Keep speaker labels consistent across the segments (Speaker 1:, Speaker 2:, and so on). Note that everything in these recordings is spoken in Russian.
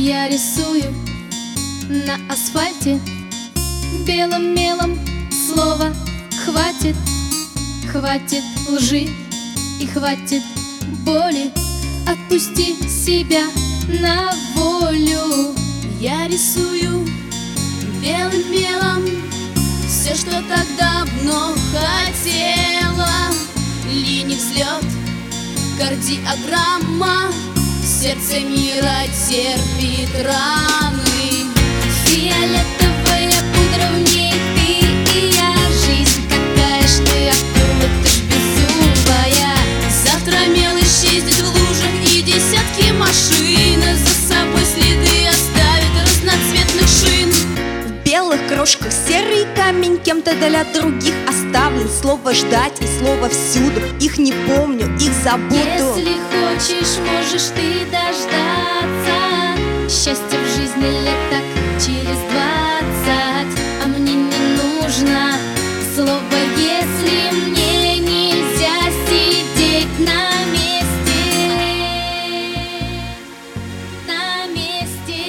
Speaker 1: Я рисую на асфальте белым мелом слово «хватит». Хватит лжи и хватит боли. Отпусти себя на волю.
Speaker 2: Я рисую белым мелом все, что так давно хотела. Линий взлет, кардиограмма, сердце мира терпит раны.
Speaker 1: Фиолетовая пудра, в ней ты и я. Жизнь какая ж ты, акула, ты ж беззубая.
Speaker 2: Завтра мел исчезнет в лужах, и десятки машин за собой следы оставит разноцветных шин.
Speaker 3: В белых крошках серый камень кем-то для других оставлен. Слово «ждать» и слово «всюду». Их не помню, их забуду.
Speaker 1: Если хочешь, можешь ты дождаться счастья в жизни лет так через 20. А мне не нужно слово «если». Мне нельзя сидеть на месте. На месте.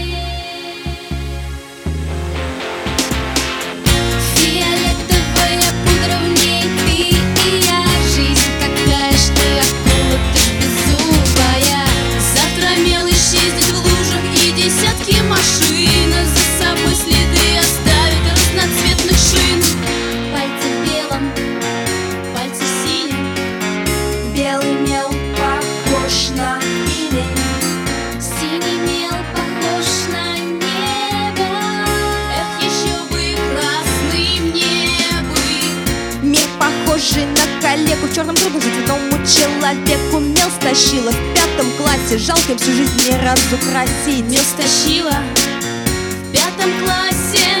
Speaker 1: Фиолетовая пудра, в ней ты и я. Жизнь какая ж ты, акула, ты ж беззубая.
Speaker 2: Завтра мел исчезнет в лужах, и десятки машин за собой следы оставит разноцветных шин.
Speaker 1: Пальцы в белом, пальцы в синем.
Speaker 3: Белый мел похож на иней.
Speaker 1: Синий мел похож на небо.
Speaker 2: Эх, еще бы красным небо.
Speaker 3: Мир похожий на коллегу. В черном трудно жить одному человеку. Мел стащила в 5 классе. Жалко им всю жизнь не разукрасить.
Speaker 2: Мел стащила в 5 классе.